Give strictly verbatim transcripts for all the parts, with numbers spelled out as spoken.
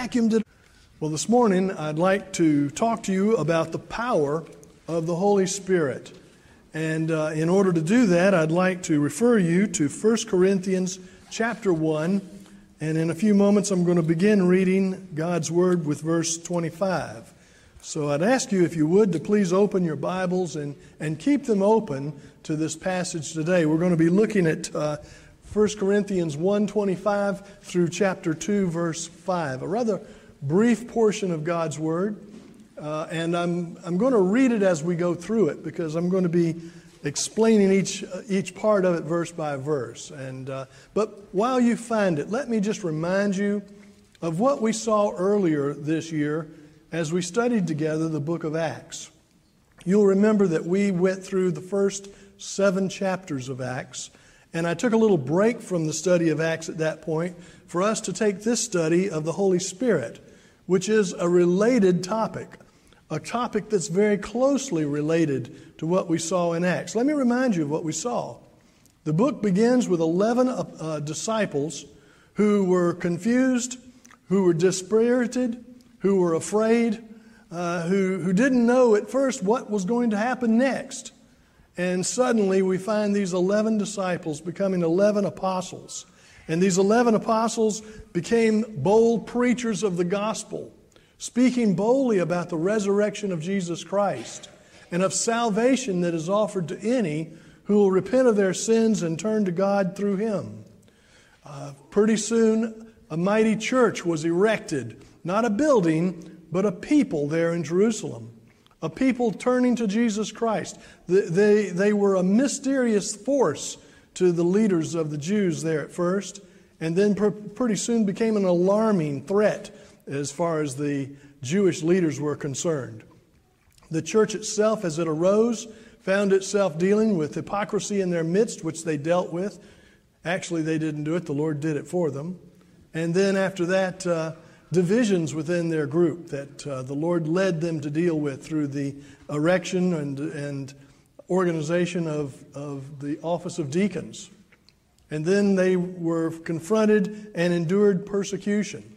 vacuumed it. Well, this morning I'd like to talk to you about the power of the Holy Spirit. And uh, in order to do that, I'd like to refer you to First Corinthians chapter one. And in a few moments, I'm going to begin reading God's Word with verse twenty-five. So I'd ask you, if you would, to please open your Bibles and, and keep them open to this passage today. We're going to be looking at uh, First Corinthians one twenty-five through chapter two, verse five. A rather brief portion of God's Word. Uh, and I'm I'm going to read it as we go through it, because I'm going to be explaining each uh, each part of it verse by verse. And uh, but while you find it, let me just remind you of what we saw earlier this year as we studied together the book of Acts. You'll remember that we went through the first seven chapters of Acts, and I took a little break from the study of Acts at that point for us to take this study of the Holy Spirit, which is a related topic. A topic that's very closely related to what we saw in Acts. Let me remind you of what we saw. The book begins with eleven uh, disciples who were confused, who were dispirited, who were afraid, uh, who, who didn't know at first what was going to happen next. And suddenly we find these eleven disciples becoming eleven apostles. And these eleven apostles became bold preachers of the gospel, speaking boldly about the resurrection of Jesus Christ and of salvation that is offered to any who will repent of their sins and turn to God through Him. Uh, pretty soon, a mighty church was erected, not a building, but a people there in Jerusalem, a people turning to Jesus Christ. They, they, they were a mysterious force to the leaders of the Jews there at first, and then pr- pretty soon became an alarming threat as far as the Jewish leaders were concerned. The church itself, as it arose, found itself dealing with hypocrisy in their midst, which they dealt with. Actually, they didn't do it. The Lord did it for them. And then after that, uh, divisions within their group that uh, the Lord led them to deal with through the erection and, and organization of, of the office of deacons. And then they were confronted and endured persecution.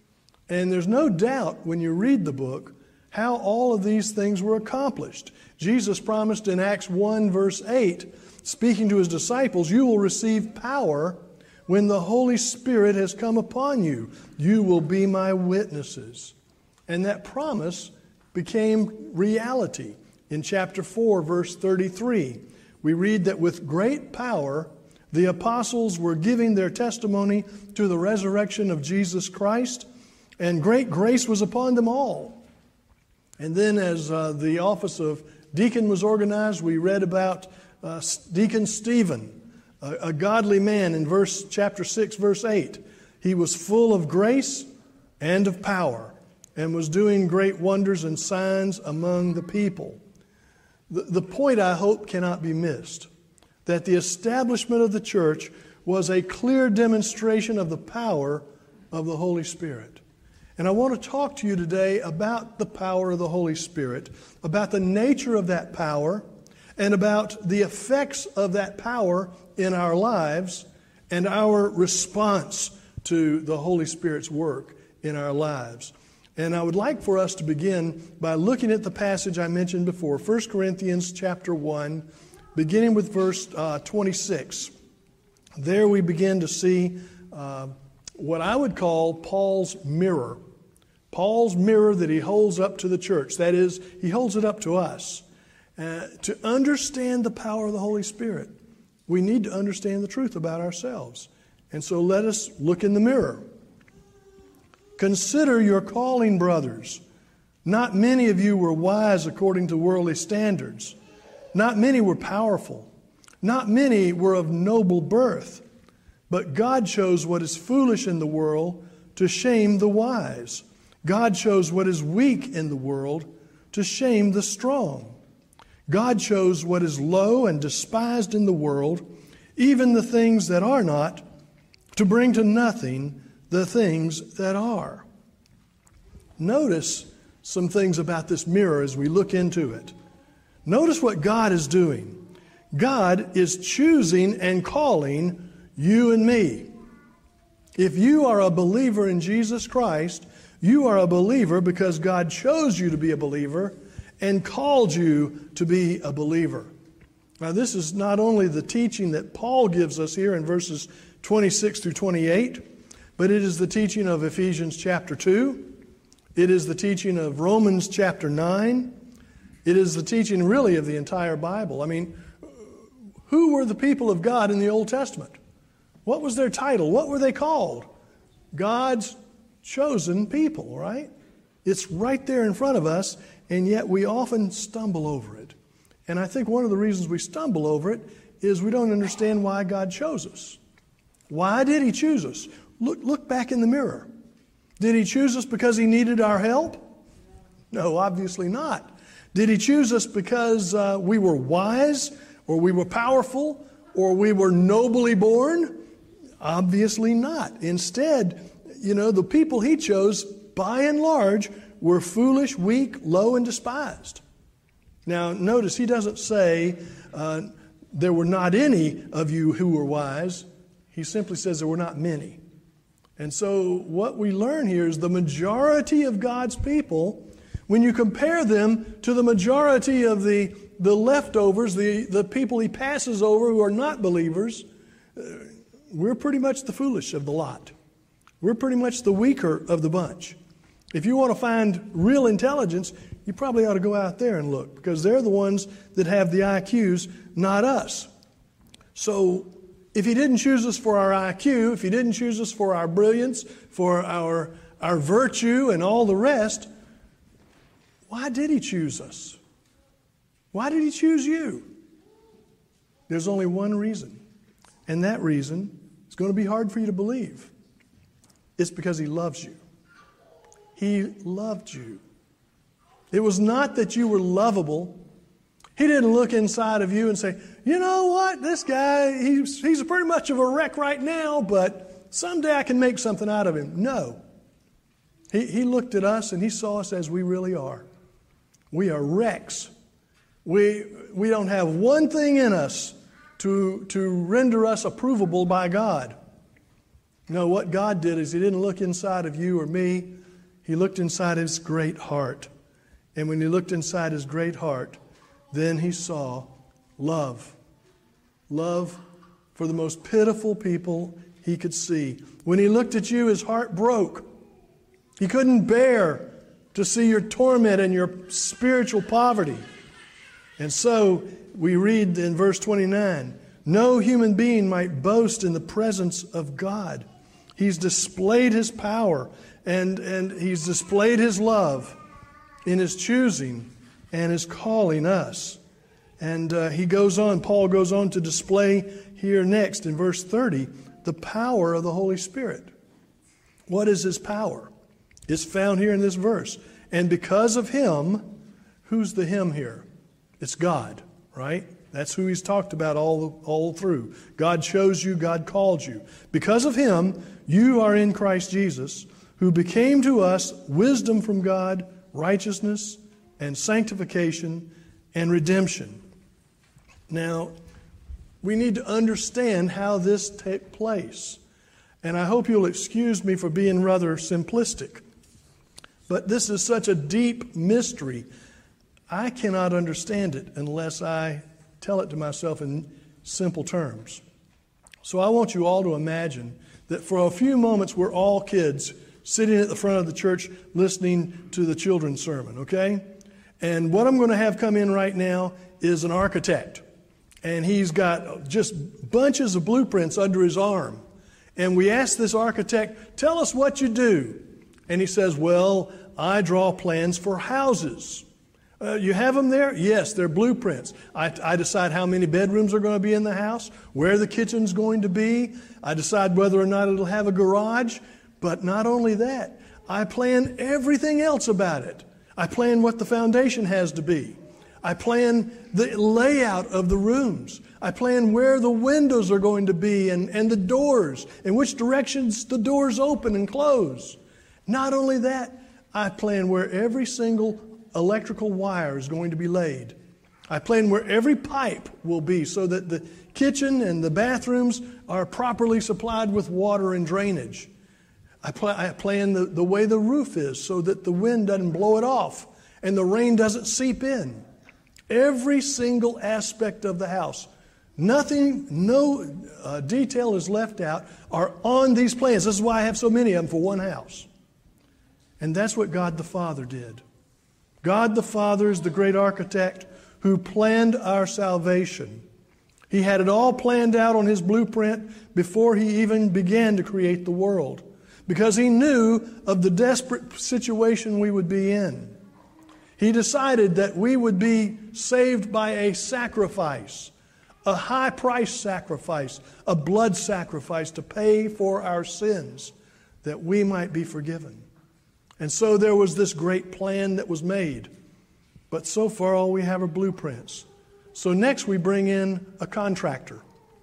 And there's no doubt when you read the book how all of these things were accomplished. Jesus promised in Acts one verse eight, speaking to His disciples, "You will receive power when the Holy Spirit has come upon you. You will be my witnesses." And that promise became reality. In chapter four verse thirty-three, we read that with great power the apostles were giving their testimony to the resurrection of Jesus Christ, and great grace was upon them all. And then as uh, the office of deacon was organized, we read about uh, Deacon Stephen, a, a godly man in verse chapter six, verse eight. He was full of grace and of power, and was doing great wonders and signs among the people. The, the point, I hope, cannot be missed, that the establishment of the church was a clear demonstration of the power of the Holy Spirit. And I want to talk to you today about the power of the Holy Spirit, about the nature of that power, and about the effects of that power in our lives and our response to the Holy Spirit's work in our lives. And I would like for us to begin by looking at the passage I mentioned before, First Corinthians chapter one, beginning with verse uh, twenty-six. There we begin to see uh, what I would call Paul's mirror. Paul's mirror that he holds up to the church. That is, he holds it up to us. Uh, to understand the power of the Holy Spirit, we need to understand the truth about ourselves. And so let us look in the mirror. "Consider your calling, brothers. Not many of you were wise according to worldly standards. Not many were powerful. Not many were of noble birth. But God chose what is foolish in the world to shame the wise. God chose what is weak in the world to shame the strong. God chose what is low and despised in the world, even the things that are not, to bring to nothing the things that are." Notice some things about this mirror as we look into it. Notice what God is doing. God is choosing and calling you and me. If you are a believer in Jesus Christ, You are a believer because God chose you to be a believer and called you to be a believer. Now, this is not only the teaching that Paul gives us here in verses twenty-six through twenty-eight, but it is the teaching of Ephesians chapter two. It is the teaching of Romans chapter nine. It is the teaching really of the entire Bible. I mean, who were the people of God in the Old Testament? What was their title? What were they called? God's chosen people, right? It's right there in front of us, and yet we often stumble over it. And I think one of the reasons we stumble over it is we don't understand why God chose us. Why did He choose us? Look, look back in the mirror. Did He choose us because He needed our help? No, obviously not. Did He choose us because uh, we were wise, or we were powerful, or we were nobly born? Obviously not. Instead, you know, the people He chose, by and large, were foolish, weak, low, and despised. Now, notice He doesn't say uh, there were not any of you who were wise. He simply says there were not many. And so what we learn here is the majority of God's people, when you compare them to the majority of the, the leftovers, the, the people He passes over who are not believers, uh, we're pretty much the foolish of the lot. We're pretty much the weaker of the bunch. If you want to find real intelligence, you probably ought to go out there and look, because they're the ones that have the I Qs, not us. So if He didn't choose us for our I Q, if He didn't choose us for our brilliance, for our, our virtue and all the rest, why did He choose us? Why did He choose you? There's only one reason. And that reason is going to be hard for you to believe. It's because He loves you. He loved you. It was not that you were lovable. He didn't look inside of you and say, you know what, this guy, he's, he's pretty much of a wreck right now, but someday I can make something out of him. No. He, he looked at us and He saw us as we really are. We are wrecks. We, we don't have one thing in us to, to render us approvable by God. No, what God did is He didn't look inside of you or me. He looked inside His great heart. And when He looked inside His great heart, then He saw love. Love for the most pitiful people He could see. When He looked at you, His heart broke. He couldn't bear to see your torment and your spiritual poverty. And so we read in verse twenty-nine, no human being might boast in the presence of God. He's displayed His power and, and He's displayed His love in His choosing and His calling us. And uh, he goes on, Paul goes on to display here next in verse thirty, the power of the Holy Spirit. What is His power? It's found here in this verse. And because of Him, who's the Him here? It's God, right? That's who He's talked about all, all through. God chose you, God called you. Because of Him, you are in Christ Jesus, who became to us wisdom from God, righteousness and sanctification and redemption. Now, we need to understand how this took place. And I hope you'll excuse me for being rather simplistic. But this is such a deep mystery. I cannot understand it unless I tell it to myself in simple terms. So I want you all to imagine that for a few moments we're all kids sitting at the front of the church listening to the children's sermon, okay? And what I'm going to have come in right now is an architect. And he's got just bunches of blueprints under his arm. And we ask this architect, tell us what you do. And he says, well, I draw plans for houses. Uh, you have them there? Yes, they're blueprints. I, I decide how many bedrooms are going to be in the house, where the kitchen's going to be. I decide whether or not it'll have a garage. But not only that, I plan everything else about it. I plan what the foundation has to be. I plan the layout of the rooms. I plan where the windows are going to be and, and the doors, and which directions the doors open and close. Not only that, I plan where every single electrical wire is going to be laid. I plan where every pipe will be so that the kitchen and the bathrooms are properly supplied with water and drainage. I, pl- I plan the, the way the roof is so that the wind doesn't blow it off and the rain doesn't seep in. Every single aspect of the house, nothing, no uh, detail is left out, are on these plans. This is why I have so many of them for one house. And that's what God the Father did. God the Father is the great architect who planned our salvation. He had it all planned out on His blueprint before He even began to create the world, because He knew of the desperate situation we would be in. He decided that we would be saved by a sacrifice, a high-priced sacrifice, a blood sacrifice to pay for our sins, that we might be forgiven. And so there was this great plan that was made. But so far all we have are blueprints. So next we bring in a contractor.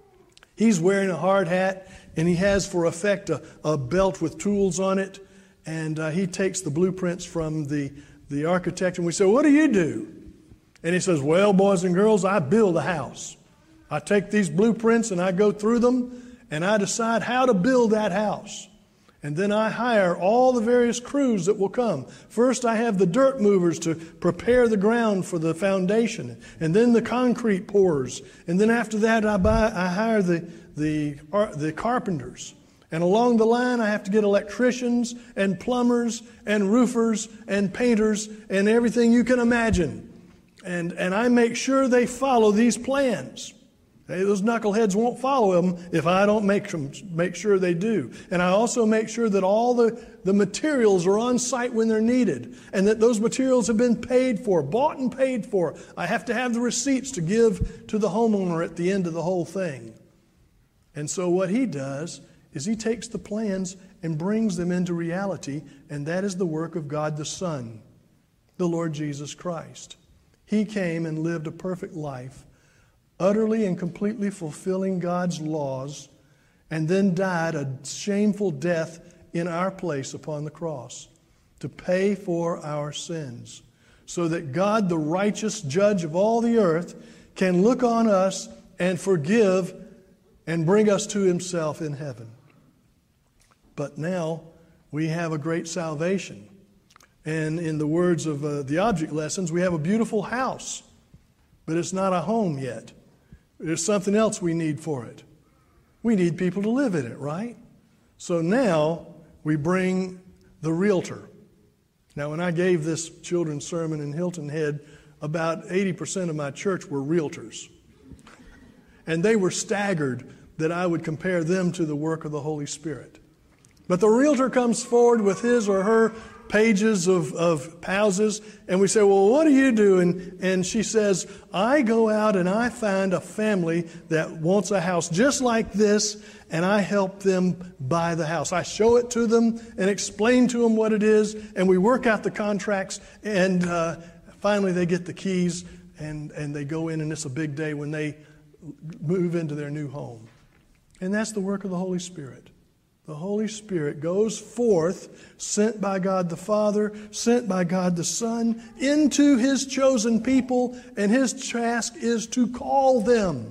He's wearing a hard hat, and he has for effect a, a belt with tools on it. And uh, he takes the blueprints from the, the architect, and we say, "What do you do?" And he says, "Well, boys and girls, I build a house. I take these blueprints and I go through them, and I decide how to build that house. And then I hire all the various crews that will come. First, I have the dirt movers to prepare the ground for the foundation. And then the concrete pours. And then after that, I buy, I hire the, the, the carpenters. And along the line, I have to get electricians and plumbers and roofers and painters and everything you can imagine. And, and I make sure they follow these plans. Hey, those knuckleheads won't follow them if I don't make them, make sure they do. And I also make sure that all the, the materials are on site when they're needed, and that those materials have been paid for, bought and paid for. I have to have the receipts to give to the homeowner at the end of the whole thing. And so what he does is he takes the plans and brings them into reality, and that is the work of God the Son, the Lord Jesus Christ. He came and lived a perfect life, utterly and completely fulfilling God's laws, and then died a shameful death in our place upon the cross to pay for our sins, so that God, the righteous judge of all the earth, can look on us and forgive and bring us to Himself in heaven. But now we have a great salvation. And in the words of uh, the object lessons, we have a beautiful house, but it's not a home yet. There's something else we need for it. We need people to live in it, right? So now we bring the realtor. Now, when I gave this children's sermon in Hilton Head, about eighty percent of my church were realtors. And they were staggered that I would compare them to the work of the Holy Spirit. But the realtor comes forward with his or her pages of, of houses, and we say, "Well, what do you do?" And, and she says, "I go out and I find a family that wants a house just like this, and I help them buy the house. I show it to them and explain to them what it is, and we work out the contracts, and uh, finally they get the keys, and, and they go in, and it's a big day when they move into their new home." And that's the work of the Holy Spirit. The Holy Spirit goes forth, sent by God the Father, sent by God the Son, into His chosen people, and His task is to call them.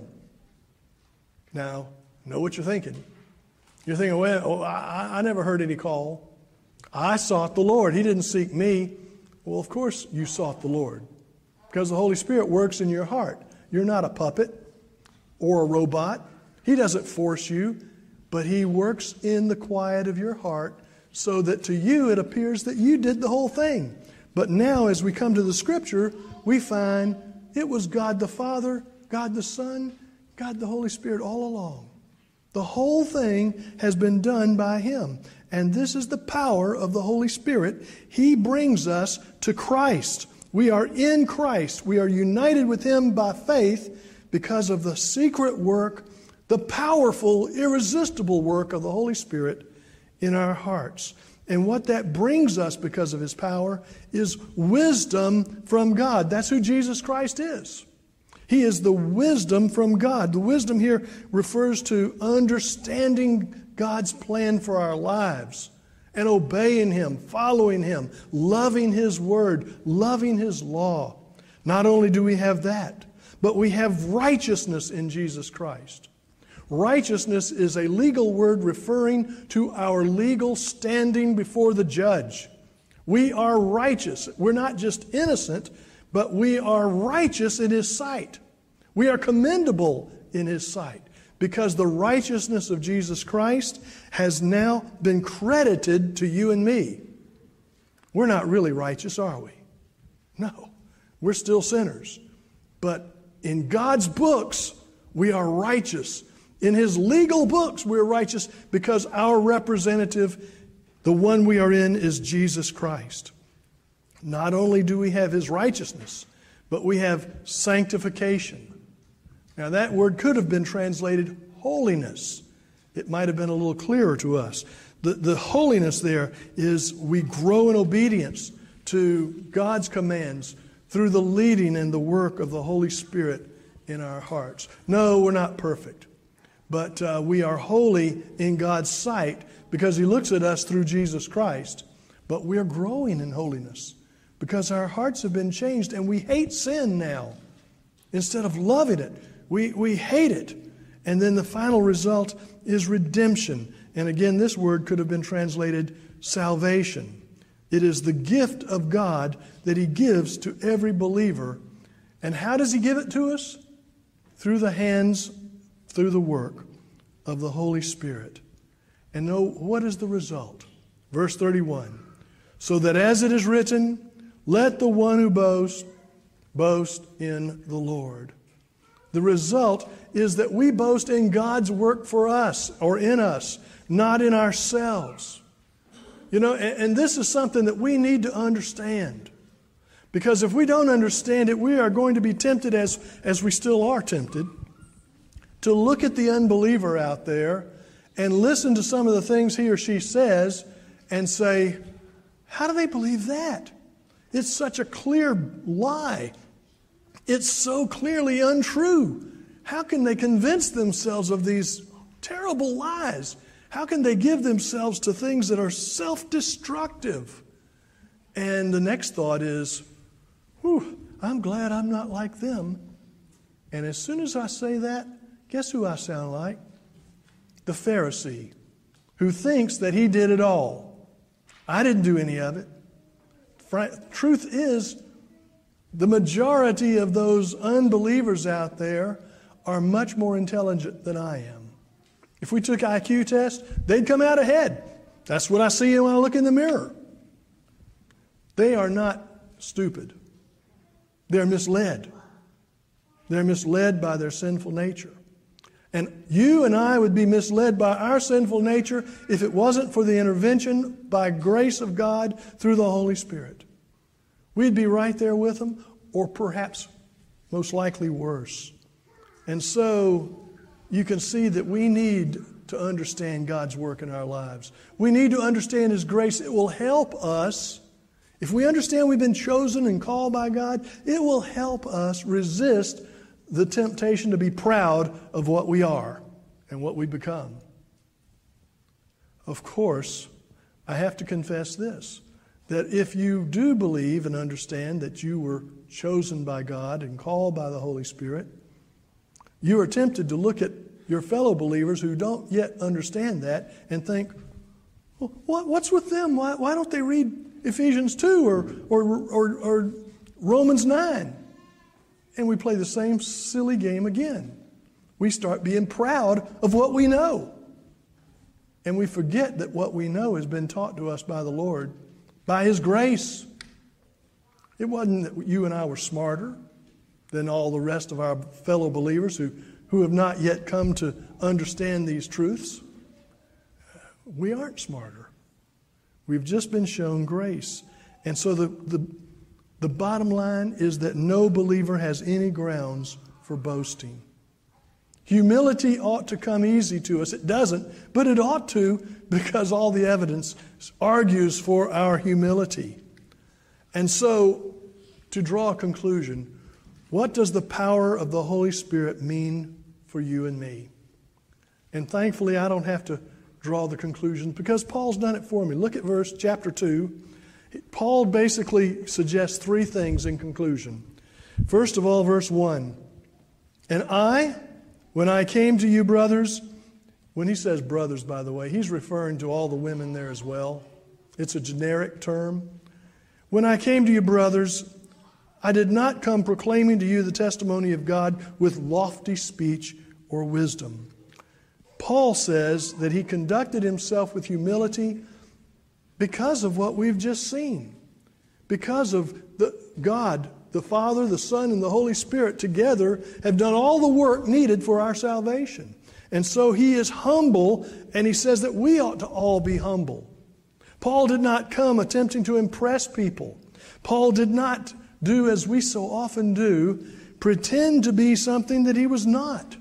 Now, know what you're thinking. You're thinking, "Well, oh, I, I never heard any call. I sought the Lord. He didn't seek me." Well, of course you sought the Lord, because the Holy Spirit works in your heart. You're not a puppet or a robot. He doesn't force you. But He works in the quiet of your heart so that to you it appears that you did the whole thing. But now as we come to the Scripture, we find it was God the Father, God the Son, God the Holy Spirit all along. The whole thing has been done by Him. And this is the power of the Holy Spirit. He brings us to Christ. We are in Christ. We are united with Him by faith because of the secret work, the powerful, irresistible work of the Holy Spirit in our hearts. And what that brings us because of His power is wisdom from God. That's who Jesus Christ is. He is the wisdom from God. The wisdom here refers to understanding God's plan for our lives and obeying Him, following Him, loving His Word, loving His law. Not only do we have that, but we have righteousness in Jesus Christ. Righteousness is a legal word referring to our legal standing before the judge. We are righteous. We're not just innocent, but we are righteous in His sight. We are commendable in His sight because the righteousness of Jesus Christ has now been credited to you and me. We're not really righteous, are we? No. We're still sinners. But in God's books, we are righteous. In His legal books, we're righteous because our representative, the one we are in, is Jesus Christ. Not only do we have His righteousness, but we have sanctification. Now that word could have been translated holiness. It might have been a little clearer to us. The, the holiness there is we grow in obedience to God's commands through the leading and the work of the Holy Spirit in our hearts. No, we're not perfect, but uh, we are holy in God's sight because He looks at us through Jesus Christ. But we're growing in holiness because our hearts have been changed and we hate sin now. Instead of loving it, we, we hate it. And then the final result is redemption. And again, this word could have been translated salvation. It is the gift of God that He gives to every believer. And how does He give it to us? Through the hands, through the work of the Holy Spirit. And know what is the result? Verse thirty-one. So that as it is written, let the one who boasts, boast in the Lord. The result is that we boast in God's work for us or in us, not in ourselves. You know, and, and this is something that we need to understand. Because if we don't understand it, we are going to be tempted, as, as we still are tempted, to look at the unbeliever out there and listen to some of the things he or she says and say, how do they believe that? It's such a clear lie. It's so clearly untrue. How can they convince themselves of these terrible lies? How can they give themselves to things that are self-destructive? And the next thought is, whew, I'm glad I'm not like them. And as soon as I say that, guess who I sound like? The Pharisee, who thinks that he did it all. I didn't do any of it. Truth is, the majority of those unbelievers out there are much more intelligent than I am. If we took I Q tests, they'd come out ahead. That's what I see when I look in the mirror. They are not stupid. They're misled. They're misled by their sinful nature. And you and I would be misled by our sinful nature if it wasn't for the intervention by grace of God through the Holy Spirit. We'd be right there with them, or perhaps most likely worse. And so you can see that we need to understand God's work in our lives. We need to understand His grace. It will help us. If we understand we've been chosen and called by God, it will help us resist the temptation to be proud of what we are and what we become. Of course, I have to confess this, that if you do believe and understand that you were chosen by God and called by the Holy Spirit, you are tempted to look at your fellow believers who don't yet understand that and think, well, what, what's with them? Why, why don't they read Ephesians two or, or, or, or Romans nine? And we play the same silly game again. We start being proud of what we know. And we forget that what we know has been taught to us by the Lord, by His grace. It wasn't that you and I were smarter than all the rest of our fellow believers who, who have not yet come to understand these truths. We aren't smarter. We've just been shown grace. And so the, the, the bottom line is that no believer has any grounds for boasting. Humility ought to come easy to us. It doesn't, but it ought to, because all the evidence argues for our humility. And so, to draw a conclusion, what does the power of the Holy Spirit mean for you and me? And thankfully, I don't have to draw the conclusions because Paul's done it for me. Look at verse chapter two. Paul basically suggests three things in conclusion. First of all, verse one. And I, When I came to you, brothers, when he says brothers, by the way, he's referring to all the women there as well. It's a generic term. When I came to you, brothers, I did not come proclaiming to you the testimony of God with lofty speech or wisdom. Paul says that he conducted himself with humility because of what we've just seen. Because of the God, the Father, the Son, and the Holy Spirit together have done all the work needed for our salvation. And so he is humble, and he says that we ought to all be humble. Paul did not come attempting to impress people. Paul did not do, as we so often do, pretend to be something that he was not.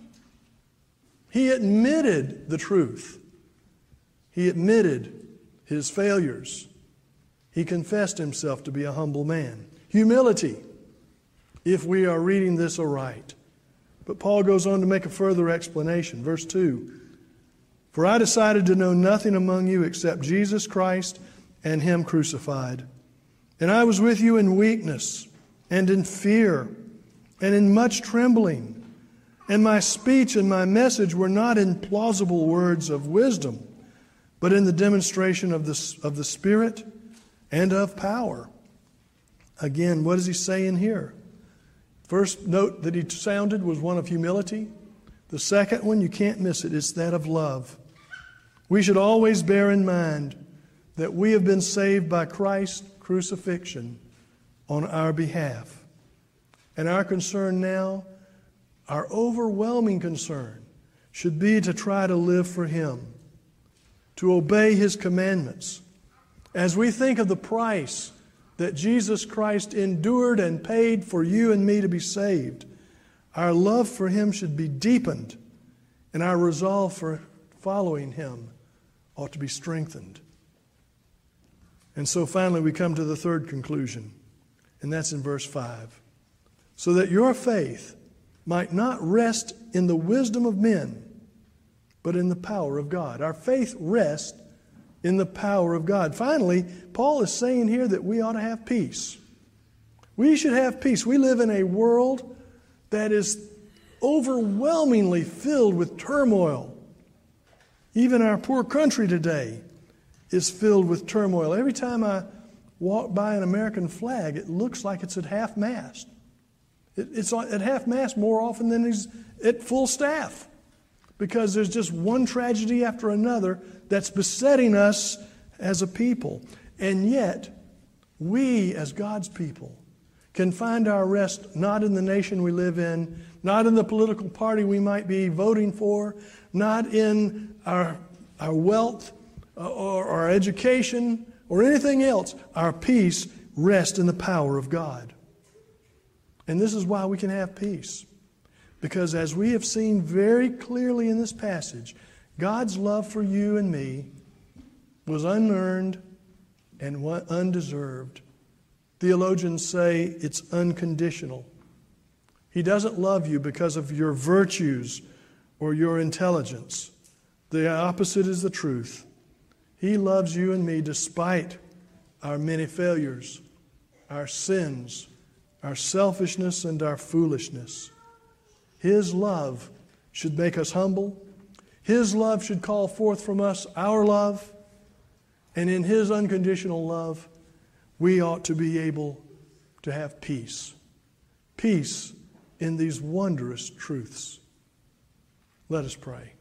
He admitted the truth. He admitted his failures. He confessed himself to be a humble man. Humility, if we are reading this aright. But Paul goes on to make a further explanation. Verse two, for I decided to know nothing among you except Jesus Christ and Him crucified. And I was with you in weakness and in fear and in much trembling. And my speech and my message were not in plausible words of wisdom, but in the demonstration of the, of the Spirit and of power. Again, what is he saying here? First note that he sounded was one of humility. The second one, you can't miss it, it's that of love. We should always bear in mind that we have been saved by Christ's crucifixion on our behalf. And our concern now, our overwhelming concern, should be to try to live for Him, to obey His commandments. As we think of the price that Jesus Christ endured and paid for you and me to be saved, our love for Him should be deepened, and our resolve for following Him ought to be strengthened. And so finally we come to the third conclusion, and that's in verse five. So that your faith might not rest in the wisdom of men, but in the power of God. Our faith rests in the power of God. Finally, Paul is saying here that we ought to have peace. We should have peace. We live in a world that is overwhelmingly filled with turmoil. Even our poor country today is filled with turmoil. Every time I walk by an American flag, it looks like it's at half-mast. It, it's at half-mast more often than it's at full staff, because there's just one tragedy after another that's besetting us as a people. And yet, we as God's people can find our rest not in the nation we live in, not in the political party we might be voting for, not in our, our wealth or our education or anything else. Our peace rests in the power of God. And this is why we can have peace. Because as we have seen very clearly in this passage, God's love for you and me was unearned and undeserved. Theologians say it's unconditional. He doesn't love you because of your virtues or your intelligence. The opposite is the truth. He loves you and me despite our many failures, our sins, our selfishness, and our foolishness. His love should make us humble. His love should call forth from us our love. And in His unconditional love, we ought to be able to have peace. Peace in these wondrous truths. Let us pray.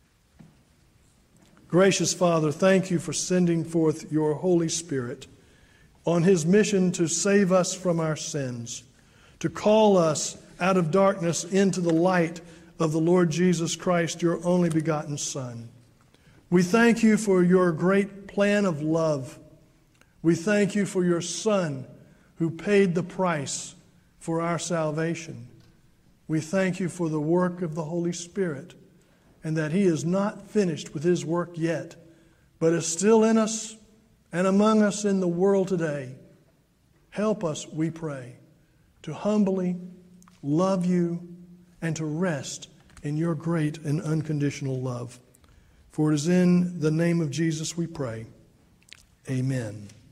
Gracious Father, thank you for sending forth your Holy Spirit on His mission to save us from our sins, to call us out of darkness into the light of the Lord Jesus Christ, your only begotten Son. We thank you for your great plan of love. We thank you for your Son who paid the price for our salvation. We thank you for the work of the Holy Spirit, and that He is not finished with His work yet, but is still in us and among us in the world today. Help us, we pray, to humbly love you and to rest in your great and unconditional love. For it is in the name of Jesus we pray. Amen.